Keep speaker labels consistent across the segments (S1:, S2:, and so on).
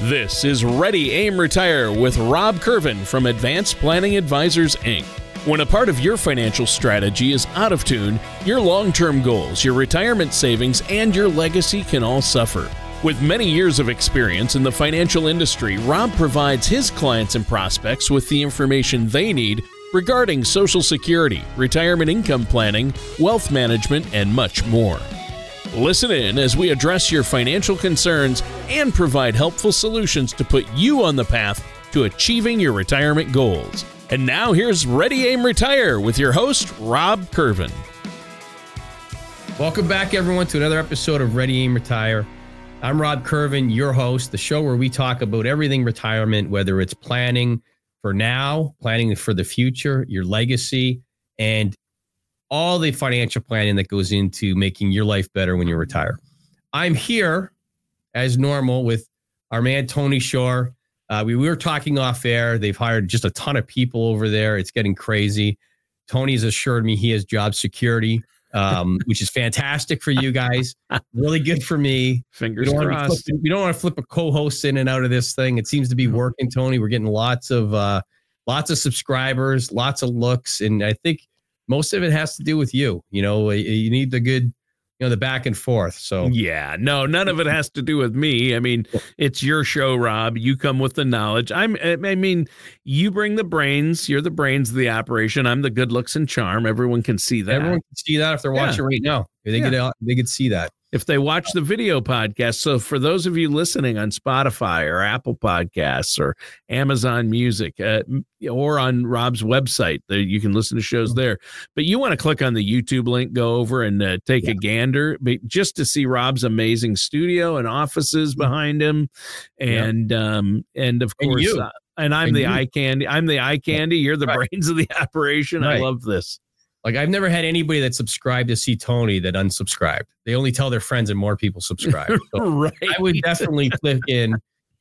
S1: This is Ready, Aim, Retire with Rob Curvin from Advanced Planning Advisors, Inc. When a part of your financial strategy is out of tune, your long-term goals, your retirement savings, and your legacy can all suffer. With many years of experience in the financial industry, Rob provides his clients and prospects with the information they need regarding Social Security, retirement income planning, wealth management, and much more. Listen in as we address your financial concerns and provide helpful solutions to put you on the path to achieving your retirement goals. And now here's Ready, Aim, Retire with your host, Rob Curvin.
S2: Welcome back, everyone, to another episode of Ready, Aim, Retire. I'm Rob Curvin, your host, the show where we talk about everything retirement, whether it's planning for now, planning for the future, your legacy, and all the financial planning that goes into making your life better when you retire. I'm here, as normal, with our man, Tony Shore. We were talking off air. They've hired just a ton of people over there. It's getting crazy. Tony's assured me he has job security, which is fantastic for you guys. Really good for me.
S1: Fingers crossed.
S2: We don't want to flip a co-host in and out of this thing. It seems to be working, Tony. We're getting lots of subscribers, lots of looks, and I think most of it has to do with you. You know, you need the good, the back and forth. So
S1: yeah, no, none of it has to do with me. I mean, it's your show, Rob. You come with the knowledge. I mean, you bring the brains. You're the brains of the operation. I'm the good looks and charm. Everyone can see that.
S2: Everyone can see that if they're watching right now. They could see that. If
S1: they watch the video podcast. So for those of you listening on Spotify or Apple Podcasts or Amazon Music or on Rob's website, you can listen to shows there. But you want to click on the YouTube link, go over and take a gander just to see Rob's amazing studio and offices behind him. And of course, and I'm the eye candy. I'm the eye candy. You're the brains of the operation. Right. I love this.
S2: Like, I've never had anybody that subscribed to see Tony that unsubscribed. They only tell their friends and more people subscribe. So
S1: right.
S2: I would definitely click in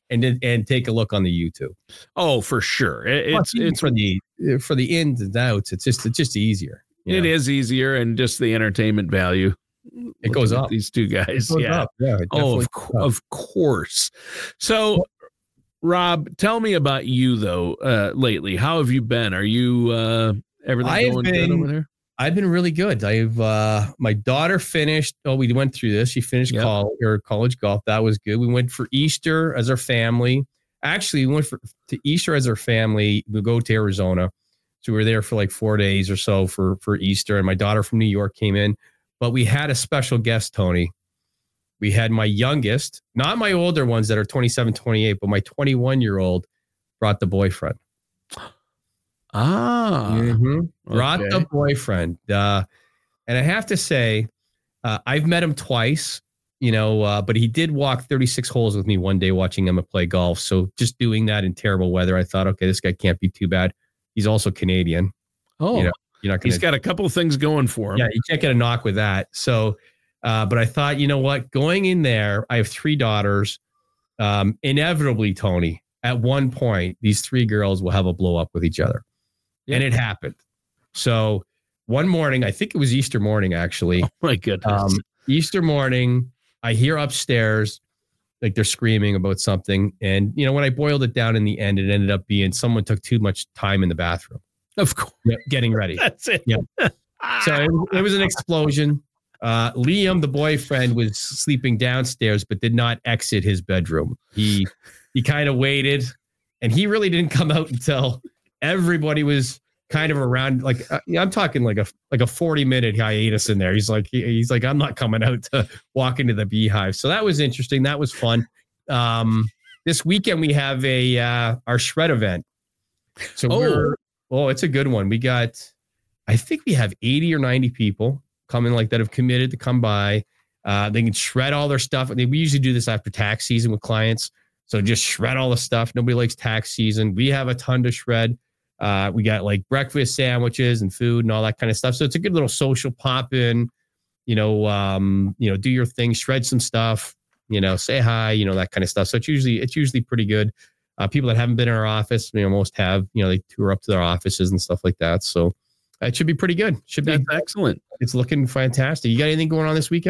S2: and take a look on the YouTube.
S1: Oh, for sure. It's
S2: for the ins and outs. It's just easier.
S1: It is easier, and just the entertainment value.
S2: It goes up.
S1: These two guys.
S2: It goes up. Yeah.
S1: Of course. So, Rob, tell me about you though. Lately, how have you been? Are you everything going good over there?
S2: I've been really good. My daughter finished. Oh, we went through this. She finished college golf. That was good. We went for Easter as our family. Actually, we went to Easter as our family. We go to Arizona. So we were there for like 4 days or so for Easter. And my daughter from New York came in. But we had a special guest, Tony. We had my youngest, not my older ones that are 27, 28, but my 21-year-old brought the boyfriend. Brought the boyfriend. And I have to say, I've met him twice, but he did walk 36 holes with me one day watching Emma play golf. So just doing that in terrible weather, I thought, okay, this guy can't be too bad. He's also Canadian.
S1: Oh, he's got a couple of things going for him.
S2: Yeah, you can't get a knock with that. So, but I thought, you know what, going in there, I have 3 daughters. Inevitably, Tony, at one point, these 3 girls will have a blow up with each other. Yep. And it happened. So one morning, I think it was Easter morning, actually.
S1: Oh, my goodness.
S2: Easter morning, I hear upstairs, like they're screaming about something. And, when I boiled it down in the end, it ended up being someone took too much time in the bathroom.
S1: Of course.
S2: Getting ready.
S1: That's it.
S2: Yeah. So it was an explosion. Liam, the boyfriend, was sleeping downstairs, but did not exit his bedroom. He kind of waited, and he really didn't come out until everybody was kind of around. Like I'm talking like a 40-minute hiatus in there. He's like, I'm not coming out to walk into the beehive. So that was interesting. That was fun. This weekend we have our shred event. So it's a good one. We got, I think we have 80 or 90 people coming like that have committed to come by. They can shred all their stuff. We usually do this after tax season with clients. So just shred all the stuff. Nobody likes tax season. We have a ton to shred. We got like breakfast sandwiches and food and all that kind of stuff. So it's a good little social pop in, do your thing, shred some stuff, say hi, that kind of stuff. So it's usually pretty good. People that haven't been in our office, most have, they tour up to their offices and stuff like that. So it should be pretty good. That's
S1: excellent.
S2: It's looking fantastic. You got anything going on this weekend?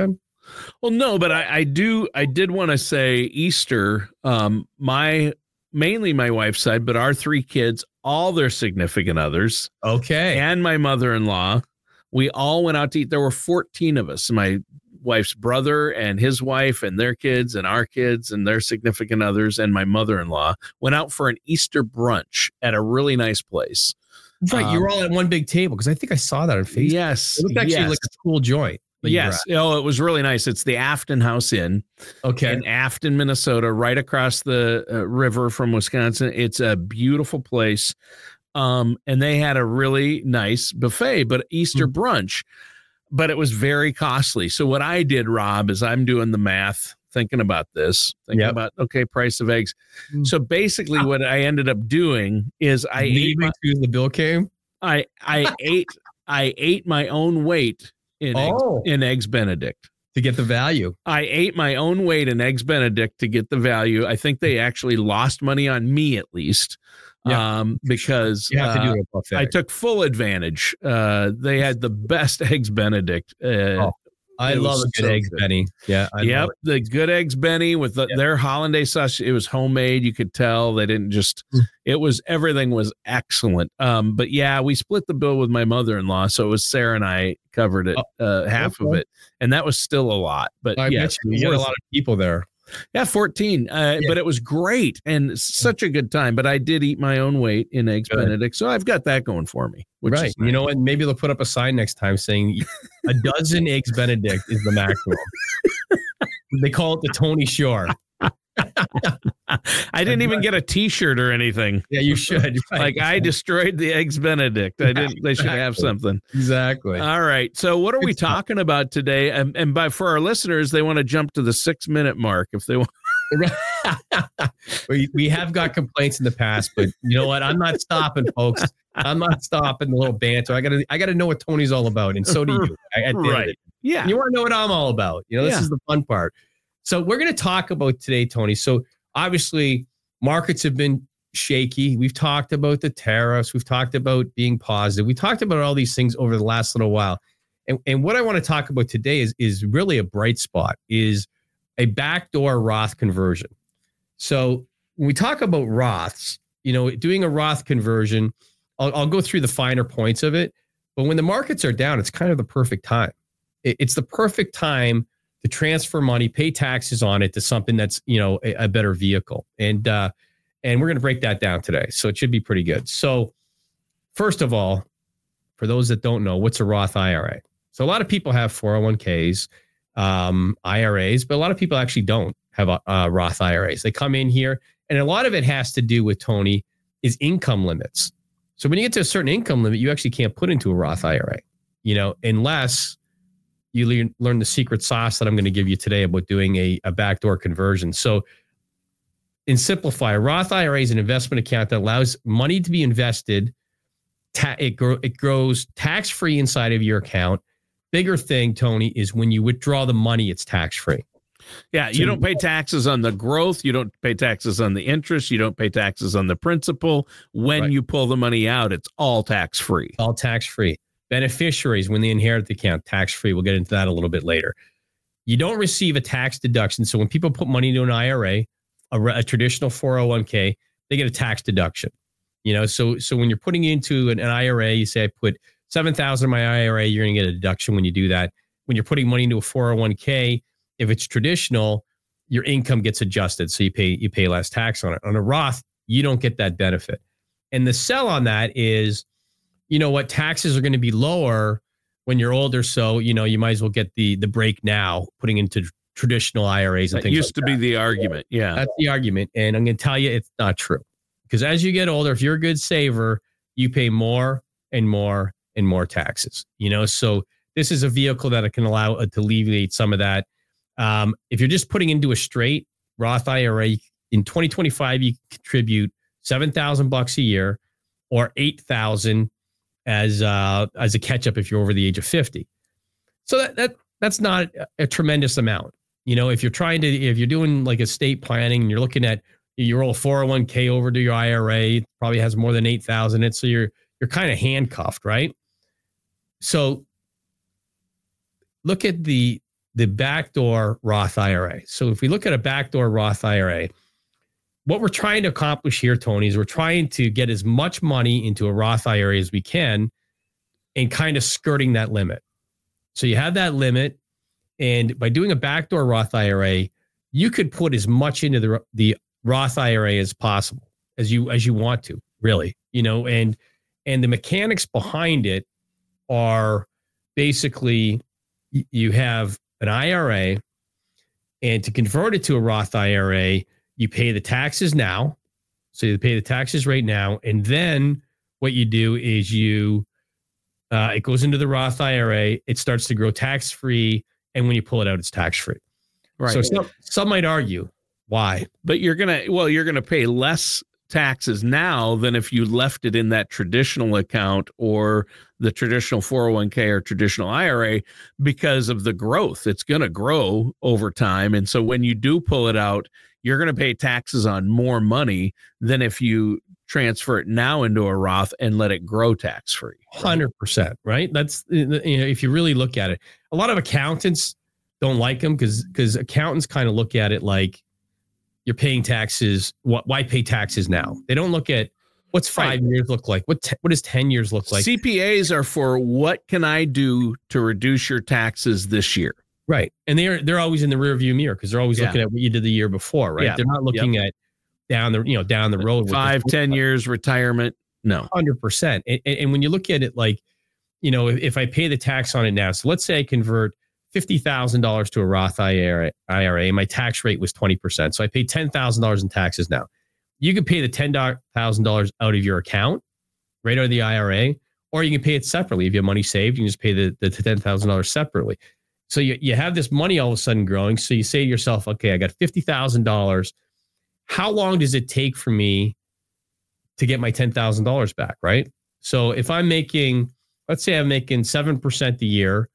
S1: Well, no, but I did want to say Easter, mainly my wife's side, but our three kids, all their significant others,
S2: Okay.
S1: and my mother-in-law, we all went out to eat. There were 14 of us. My wife's brother and his wife and their kids and our kids and their significant others and my mother-in-law went out for an Easter brunch at a really nice place.
S2: Right. You were all at one big table because I think I saw that on Facebook.
S1: Yes.
S2: It looked actually like a cool joint.
S1: Yes. Oh, it was really nice. It's the Afton House Inn.
S2: Okay.
S1: In Afton, Minnesota, right across the river from Wisconsin. It's a beautiful place. And they had a really nice buffet, but Easter brunch, but it was very costly. So what I did, Rob, is I'm doing the math, thinking about this, about, okay, price of eggs. So basically what I ended up doing is I ate
S2: the bill came.
S1: I ate my own weight in Eggs Benedict.
S2: To get the value.
S1: I ate my own weight in Eggs Benedict to get the value. I think they actually lost money on me at least. Because
S2: you have to do a buffet.
S1: I took full advantage. They had the best Eggs Benedict.
S2: I love a good Eggs Benny. Yeah.
S1: The good Eggs Benny with their hollandaise sauce. It was homemade. You could tell they didn't just, everything was excellent. But yeah, we split the bill with my mother-in-law. So it was Sarah and I covered it, half of it. And that was still a lot. But
S2: I bet you had a lot of people there.
S1: Yeah, 14. But it was great and such a good time. But I did eat my own weight in Eggs Benedict. So I've got that going for me. Which is nice. You
S2: know what? Maybe they'll put up a sign next time saying a dozen Eggs Benedict is the maximum. They call it the Tony Shore.
S1: I didn't even get a T-shirt or anything.
S2: Yeah, you should.
S1: Like I destroyed the Eggs Benedict. I didn't. They should have something.
S2: Exactly.
S1: All right. So what are we talking about today? And for our listeners, they want to jump to the 6-minute mark if they want.
S2: We have got complaints in the past, but you know what? I'm not stopping, folks. I'm not stopping the little banter. I gotta know what Tony's all about, and so do you.
S1: Right. Yeah.
S2: You want to know what I'm all about. You know, this is the fun part. So we're going to talk about today, Tony. So obviously markets have been shaky. We've talked about the tariffs. We've talked about being positive. We talked about all these things over the last little while. And what I want to talk about today is really a bright spot, is a backdoor Roth conversion. So when we talk about Roths, you know, doing a Roth conversion, I'll go through the finer points of it. But when the markets are down, it's kind of the perfect time. It's the perfect time to transfer money, pay taxes on it to something that's, you know, a better vehicle. And we're going to break that down today. So it should be pretty good. So first of all, for those that don't know, what's a Roth IRA? So a lot of people have 401ks, IRAs, but a lot of people actually don't have Roth IRAs. They come in here, and a lot of it has to do with, Tony, is income limits. So when you get to a certain income limit, you actually can't put into a Roth IRA, you know, unless you learn the secret sauce that I'm going to give you today about doing a backdoor conversion. So in Simplify, a Roth IRA is an investment account that allows money to be invested. It grows tax-free inside of your account. Bigger thing, Tony, is when you withdraw the money, it's tax-free.
S1: Yeah, you don't pay taxes on the growth. You don't pay taxes on the interest. You don't pay taxes on the principal. When you pull the money out, it's all tax-free.
S2: All tax-free. Beneficiaries, when they inherit the account, tax-free. We'll get into that a little bit later. You don't receive a tax deduction. So when people put money into an IRA, a traditional 401k, they get a tax deduction. You know, so when you're putting into an IRA, you say, I put $7,000 in my IRA, you're going to get a deduction when you do that. When you're putting money into a 401k, if it's traditional, your income gets adjusted. So you pay less tax on it. On a Roth, you don't get that benefit. And the sell on that is, you know what, taxes are going to be lower when you're older. So, you know, you might as well get the break now, putting into traditional IRAs and things like that.
S1: Used to be the argument. Yeah.
S2: That's the argument. And I'm going to tell you, it's not true. Because as you get older, if you're a good saver, you pay more and more and more taxes. You know, so this is a vehicle that can allow to alleviate some of that. If you're just putting into a straight Roth IRA, in 2025, you contribute $7,000 a year, or $8,000 as a catch up if you're over the age of 50. So that's not a tremendous amount. You know, if you're doing like estate planning and you're looking at your roll 401k over to your IRA, it probably has more than 8,000 in it. So you're kind of handcuffed, right? So look at the the backdoor Roth IRA. So if we look at a backdoor Roth IRA, what we're trying to accomplish here, Tony, is we're trying to get as much money into a Roth IRA as we can and kind of skirting that limit. So you have that limit, and by doing a backdoor Roth IRA, you could put as much into the Roth IRA as possible, as you want to, really, and the mechanics behind it are basically you have an IRA, and to convert it to a Roth IRA, you pay the taxes now. So you pay the taxes right now, and then what you do is it goes into the Roth IRA. It starts to grow tax-free, and when you pull it out, it's tax-free. Right. So some might argue why,
S1: but you're gonna pay less taxes now than if you left it in that traditional account or the traditional 401k or traditional IRA because of the growth. It's going to grow over time, and so when you do pull it out, you're going to pay taxes on more money than if you transfer it now into a Roth and let it grow tax-free.
S2: 100%, right? That's, if you really look at it, a lot of accountants don't like them because accountants kind of look at it like you're paying taxes. Why pay taxes now? They don't look at what's 5 years look like. What does 10 years look like?
S1: CPAs are for what can I do to reduce your taxes this year?
S2: Right. And they're always in the rear view mirror because they're always looking at what you did the year before, right? Yeah. They're not looking at down the road.
S1: 5-10 years retirement. No.
S2: 100%. And when you look at it like, if I pay the tax on it now, so let's say I convert $50,000 to a Roth IRA, my tax rate was 20%. So I pay $10,000 in taxes now. You can pay the $10,000 out of your account, right out of the IRA, or you can pay it separately. If you have money saved, you can just pay the $10,000 separately. So you have this money all of a sudden growing. So you say to yourself, okay, I got $50,000. How long does it take for me to get my $10,000 back, right? So if I'm making, let's say I'm making 7% a year,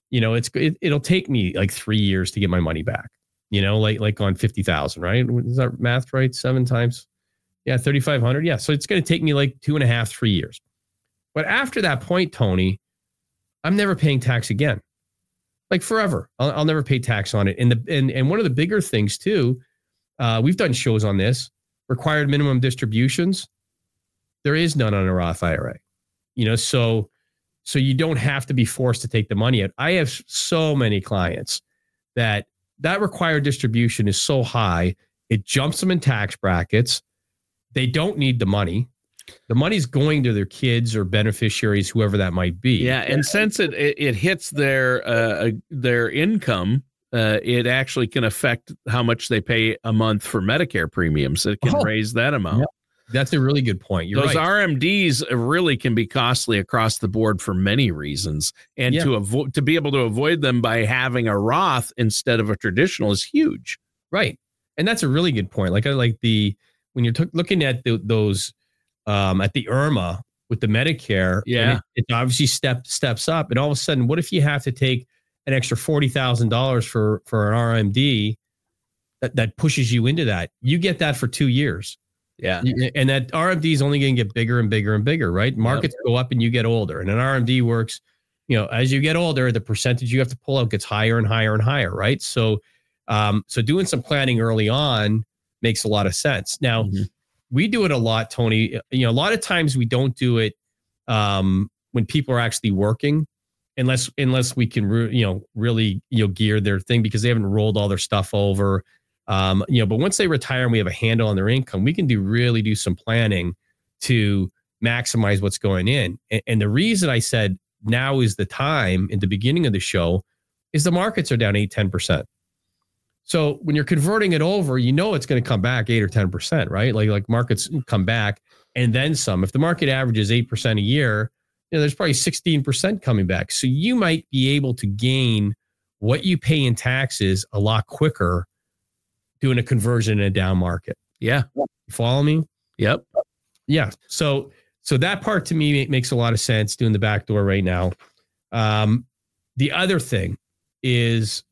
S2: it'll take me like 3 years to get my money back, like on 50,000, right? Is that math right? 7 times? Yeah, 3,500. Yeah. So it's going to take me like 2.5, 3 years. But after that point, Tony, I'm never paying tax again. Like forever. I'll never pay tax on it. And one of the bigger things too, we've done shows on this, required minimum distributions. There is none on a Roth IRA, so you don't have to be forced to take the money out. I have so many clients that required distribution is so high, it jumps them in tax brackets. They don't need the money. The money's going to their kids or beneficiaries, whoever that might be.
S1: Yeah, and since it hits their income, it actually can affect how much they pay a month for Medicare premiums. It can raise that amount.
S2: Yeah. That's a really good point.
S1: Those RMDs really can be costly across the board for many reasons, and to be able to avoid them by having a Roth instead of a traditional is huge.
S2: Right, and that's a really good point. Like when you're looking at those at the IRMA with the Medicare, it obviously steps up, and all of a sudden, what if you have to take an extra $40,000 for an RMD that pushes you into that? You get that for 2 years.
S1: Yeah.
S2: And that RMD is only going to get bigger and bigger and bigger, right? Markets go up and you get older. And an RMD works, as you get older, the percentage you have to pull out gets higher and higher and higher, right? So doing some planning early on makes a lot of sense. Now, we do it a lot, Tony. A lot of times we don't do it when people are actually working, unless we can, really, gear their thing because they haven't rolled all their stuff over. But once they retire and we have a handle on their income, we can really do some planning to maximize what's going in. And the reason I said now is the time in the beginning of the show is the markets are down 8-10%. So when you're converting it over, it's going to come back 8 or 10%, right? Like markets come back and then some. If the market averages 8% a year, there's probably 16% coming back. So you might be able to gain what you pay in taxes a lot quicker doing a conversion in a down market.
S1: Yeah.
S2: You follow me?
S1: Yep.
S2: Yeah. So that part to me makes a lot of sense doing the back door right now. The other thing is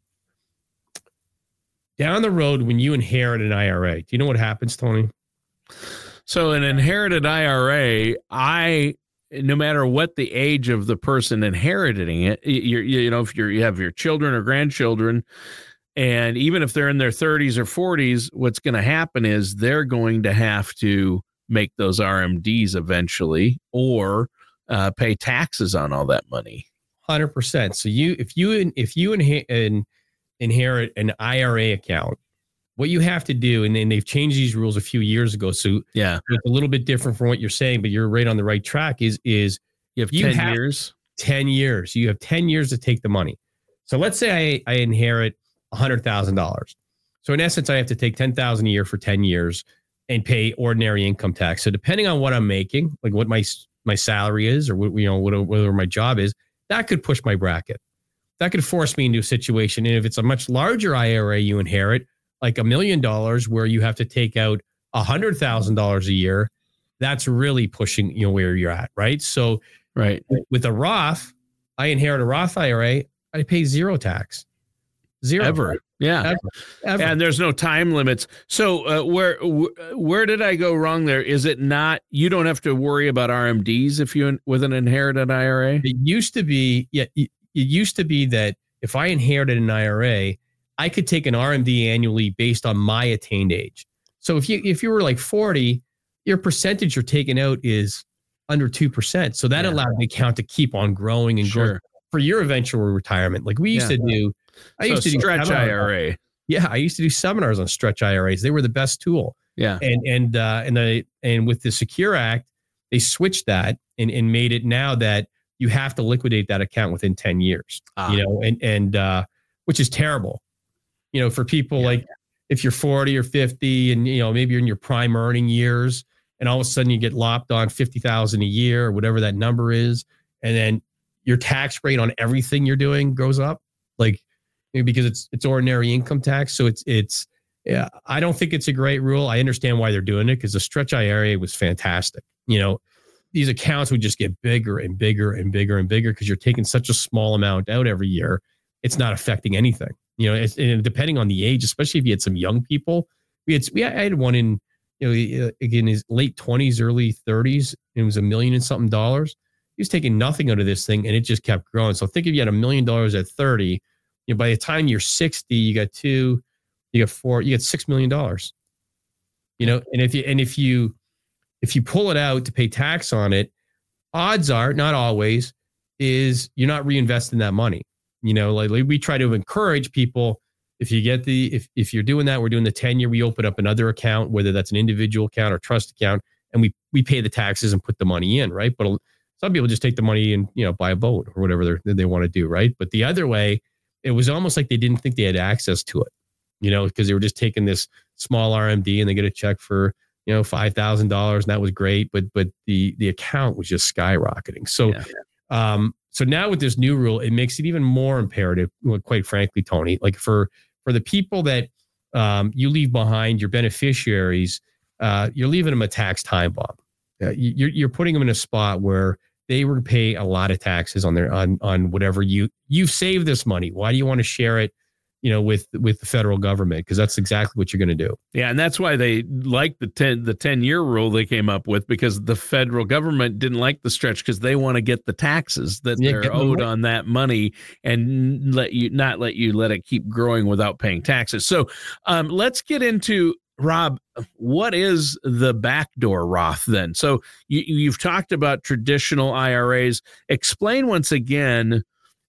S2: down the road when you inherit an IRA, do you know what happens, Tony?
S1: So an inherited IRA, I no matter what the age of the person inheriting it, if you have your children or grandchildren, and even if they're in their 30s or 40s, what's going to happen is they're going to have to make those RMDs eventually, or pay taxes on all that money.
S2: 100%. So if you inherit an IRA account, what you have to do, and then they've changed these rules a few years ago, so
S1: yeah,
S2: it's a little bit different from what you're saying, but you're right on the right track. Is
S1: you have 10 years?
S2: 10 years. You have 10 years to take the money. So let's say I inherit $100,000. So in essence, I have to take $10,000 a year for 10 years and pay ordinary income tax. So depending on what I'm making, like what my salary is, or whatever my job is, that could push my bracket. That could force me into a situation. And if it's a much larger IRA you inherit, like $1 million, where you have to take out $100,000 a year, that's really pushing where you're at, right? So
S1: right,
S2: with a Roth, I inherit a Roth IRA, I pay zero tax. Zero.
S1: Ever. Yeah.
S2: Ever.
S1: And there's no time limits. So where did I go wrong there? Is it not, you don't have to worry about RMDs with an inherited IRA?
S2: It used to be, it used to be that if I inherited an IRA, I could take an RMD annually based on my attained age. So if you were like 40, your percentage you're taking out is under 2%. So that allowed the account to keep on growing and growing for your eventual retirement. Like we used to do. I used to do
S1: stretch IRA.
S2: Yeah, I used to do seminars on stretch IRAs. They were the best tool.
S1: Yeah,
S2: and with the Secure Act, they switched that and made it now that you have to liquidate that account within 10 years. And which is terrible. For people like if you're 40 or 50, and maybe you're in your prime earning years, and all of a sudden you get lopped on $50,000 a year or whatever that number is, and then your tax rate on everything you're doing goes up, like because it's ordinary income tax. So I don't think it's a great rule. I understand why they're doing it, because the stretch IRA was fantastic. These accounts would just get bigger and bigger and bigger and bigger because you're taking such a small amount out every year. It's not affecting anything. And depending on the age, especially if you had some young people, I had one in, again, his late 20s, early 30s, and it was $1 million and something dollars. He was taking nothing out of this thing, and it just kept growing. So think if you had $1 million at 30, by the time you're 60, you got 2, you got 4, you got $6 million. And if you pull it out to pay tax on it, odds are, not always, is you're not reinvesting that money. Like we try to encourage people, if if you're doing that, we're doing the 10-year, we open up another account, whether that's an individual account or trust account, and we pay the taxes and put the money in, right? But some people just take the money and, buy a boat or whatever they want to do, right? But the other way, it was almost like they didn't think they had access to it, because they were just taking this small RMD and they get a check for, $5,000, and that was great, but the account was just skyrocketing. So, so now with this new rule, it makes it even more imperative, quite frankly, Tony, like for the people that you leave behind, your beneficiaries, you're leaving them a tax time bomb. You're putting them in a spot where they will pay a lot of taxes on whatever you've saved this money. Why do you want to share it, with the federal government? Because that's exactly what you're going to do.
S1: Yeah, and that's why they like the 10-year rule they came up with, because the federal government didn't like the stretch, because they want to get the taxes that they're owed on that money and let it keep growing without paying taxes. So let's get into, Rob, what is the backdoor Roth then? So you've talked about traditional IRAs. Explain once again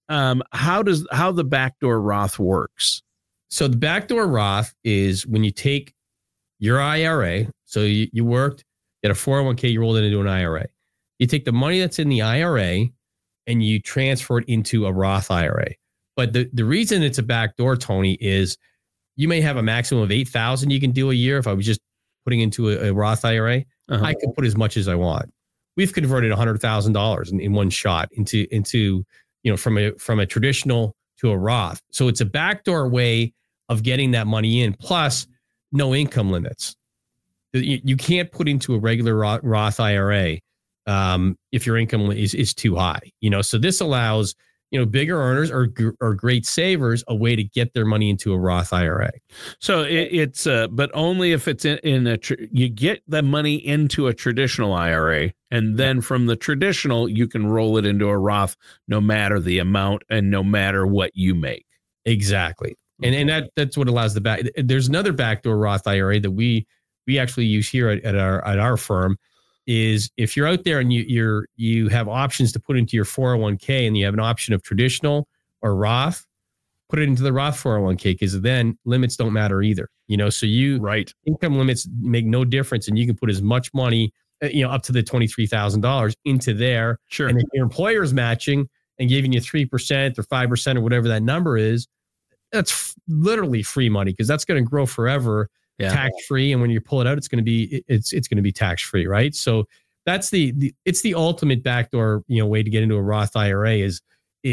S1: how the backdoor Roth works.
S2: So the backdoor Roth is when you take your IRA. So you worked, you had a 401k, you rolled it into an IRA. You take the money that's in the IRA and you transfer it into a Roth IRA. But the reason it's a backdoor, Tony, is you may have a maximum of $8,000 you can do a year. If I was just putting into a Roth IRA, I could put as much as I want. We've converted $100,000 in one shot into from a traditional to a Roth. So it's a backdoor way of getting that money in, plus no income limits. You can't put into a regular Roth IRA if your income is too high. So this allows bigger earners or great savers a way to get their money into a Roth IRA.
S1: So it's but only if it's you get the money into a traditional IRA, and then from the traditional you can roll it into a Roth no matter the amount and no matter what you make.
S2: Exactly. And that's what allows the back. There's another backdoor Roth IRA that we actually use here at our firm. Is if you're out there and you have options to put into your 401k and you have an option of traditional or Roth, put it into the Roth 401k, because then limits don't matter either. So income limits make no difference, and you can put as much money, up to the $23,000 into there.
S1: Sure.
S2: And if your employer is matching and giving you 3% or 5% or whatever that number is, that's literally free money, because that's going to grow forever. Yeah. Tax free, and when you pull it out, it's going to be tax free, right? So that's it's the ultimate backdoor way to get into a Roth IRA is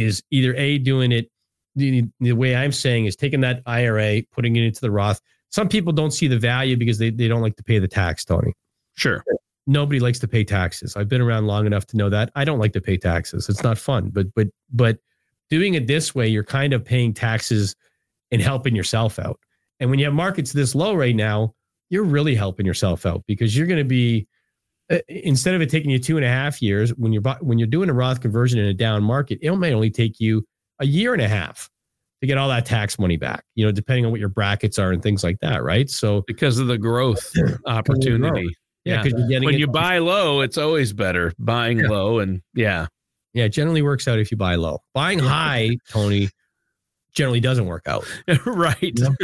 S2: either doing it the way I'm saying is taking that IRA, putting it into the Roth. Some people don't see the value because they don't like to pay the tax, Tony.
S1: Sure.
S2: Nobody likes to pay taxes. I've been around long enough to know that. I don't like to pay taxes. It's not fun, but doing it this way, you're kind of paying taxes and helping yourself out. And when you have markets this low right now, you're really helping yourself out, because you're going to be, instead of it taking you 2.5 years, when you're doing a Roth conversion in a down market, it may only take you 1.5 years to get all that tax money back, depending on what your brackets are and things like that, right? So
S1: because of the growth opportunity.
S2: Yeah, because you're getting
S1: when you buy low, it's always better buying low, and yeah,
S2: it generally works out if you buy low. Buying high, Tony, generally doesn't work out.
S1: Right.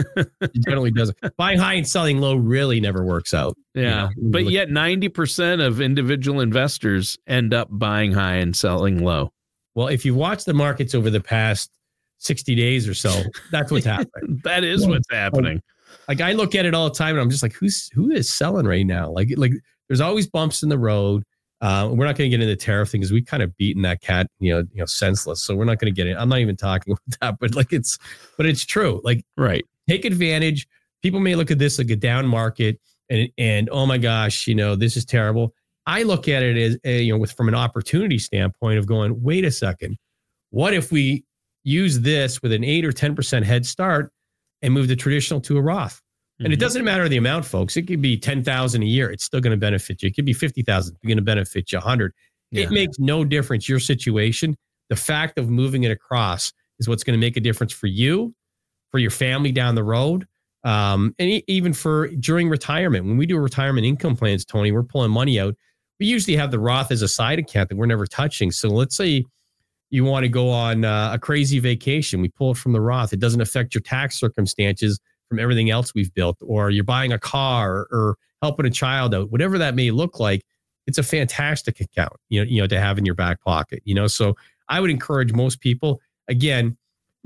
S2: It generally doesn't. Buying high and selling low really never works out.
S1: Yeah. But yet 90% of individual investors end up buying high and selling low.
S2: Well, if you watch the markets over the past 60 days or so, that's what's happening.
S1: That is what's happening.
S2: Like I look at it all the time and I'm just like, who is selling right now? Like there's always bumps in the road. We're not going to get into the tariff thing because we've kind of beaten that cat, senseless. So we're not going to get in. I'm not even talking about that, but it's true. Like,
S1: right.
S2: Take advantage. People may look at this like a down market and oh my gosh, this is terrible. I look at it as, from an opportunity standpoint of going, wait a second. What if we use this with an 8 or 10% head start and move the traditional to a Roth? And it doesn't matter the amount, folks. It could be $10,000 a year. It's still going to benefit you. It could be $50,000. It's going to benefit you $100,000. Yeah. It makes no difference. Your situation, the fact of moving it across is what's going to make a difference for you, for your family down the road, and even for during retirement. When we do retirement income plans, Tony, we're pulling money out. We usually have the Roth as a side account that we're never touching. So let's say you want to go on a crazy vacation. We pull it from the Roth. It doesn't affect your tax circumstances from everything else we've built, or you're buying a car or helping a child out, whatever that may look like. It's a fantastic account, to have in your back pocket, So I would encourage most people, again,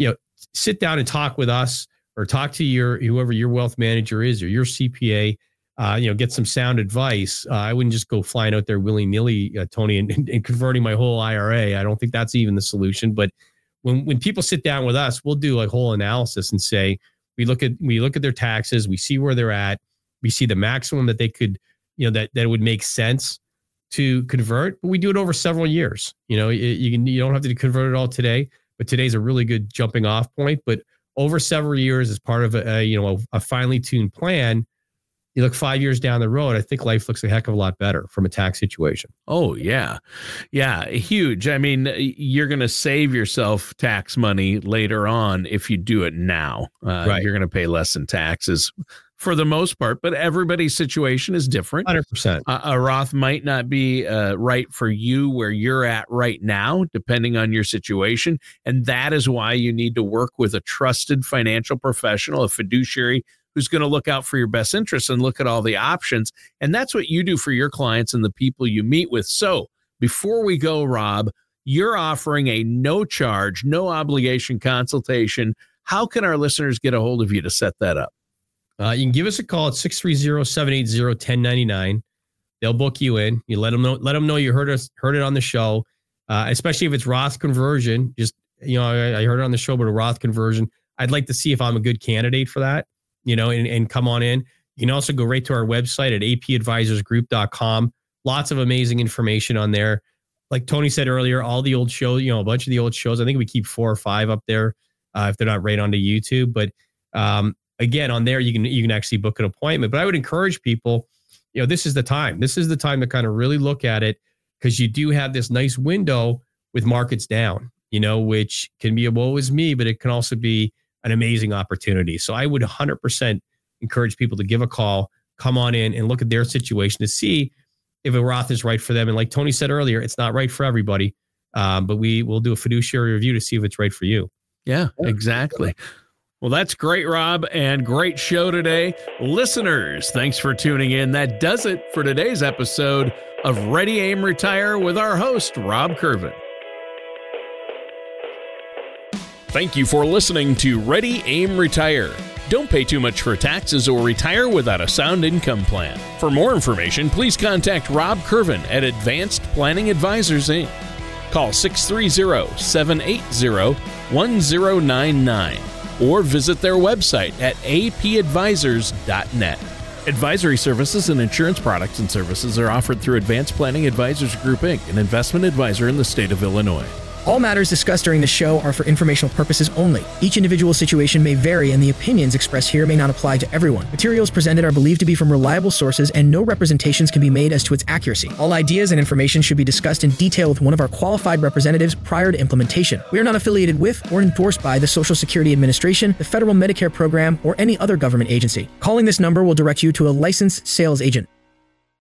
S2: sit down and talk with us or talk to whoever your wealth manager is or your CPA, get some sound advice. I wouldn't just go flying out there willy-nilly, Tony, and converting my whole IRA. I don't think that's even the solution. But when people sit down with us, we'll do a whole analysis and say, we look at their taxes, we see where they're at, we see the maximum that they could, that would make sense to convert, but we do it over several years. You don't have to convert it all today, but today's a really good jumping off point. But over several years, as part of a finely tuned plan, you look 5 years down the road, I think life looks a heck of a lot better from a tax situation.
S1: Oh, yeah. Yeah, huge. I mean, you're going to save yourself tax money later on if you do it now. Right. You're going to pay less in taxes for the most part, but everybody's situation is different.
S2: 100%.
S1: A Roth might not be right for you where you're at right now, depending on your situation. And that is why you need to work with a trusted financial professional, a fiduciary who's going to look out for your best interests and look at all the options. And that's what you do for your clients and the people you meet with. So before we go, Rob, you're offering a no charge, no obligation consultation. How can our listeners get a hold of you to set that up?
S2: You can give us a call at 630-780-1099. They'll book you in. You let them know you heard it on the show, especially if it's Roth conversion. Just, I heard it on the show, but a Roth conversion. I'd like to see if I'm a good candidate for that. And come on in. You can also go right to our website at apadvisorsgroup.com. Lots of amazing information on there. like Tony said earlier, all the old shows, a bunch of the old shows. I think we keep 4 or 5 up there if they're not right onto YouTube. But again, on there, you can actually book an appointment. But I would encourage people, this is the time. This is the time to kind of really look at it, because you do have this nice window with markets down, which can be a woe is me, but it can also be an amazing opportunity. So I would 100% encourage people to give a call, come on in and look at their situation to see if a Roth is right for them. And like Tony said earlier, it's not right for everybody, but we will do a fiduciary review to see if it's right for you.
S1: Yeah, exactly. Well, that's great, Rob, and great show today. Listeners, thanks for tuning in. That does it for today's episode of Ready, Aim, Retire with our host, Rob Curvin. Thank you for listening to Ready, Aim, Retire. Don't pay too much for taxes or retire without a sound income plan. For more information, please contact Rob Curvin at Advanced Planning Advisors, Inc. Call 630-780-1099 or visit their website at apadvisors.net. Advisory services and insurance products and services are offered through Advanced Planning Advisors Group, Inc., an investment advisor in the state of Illinois.
S3: All matters discussed during the show are for informational purposes only. Each individual situation may vary, and the opinions expressed here may not apply to everyone. Materials presented are believed to be from reliable sources, and no representations can be made as to its accuracy. All ideas and information should be discussed in detail with one of our qualified representatives prior to implementation. We are not affiliated with or endorsed by the Social Security Administration, the Federal Medicare Program, or any other government agency. Calling this number will direct you to a licensed sales agent.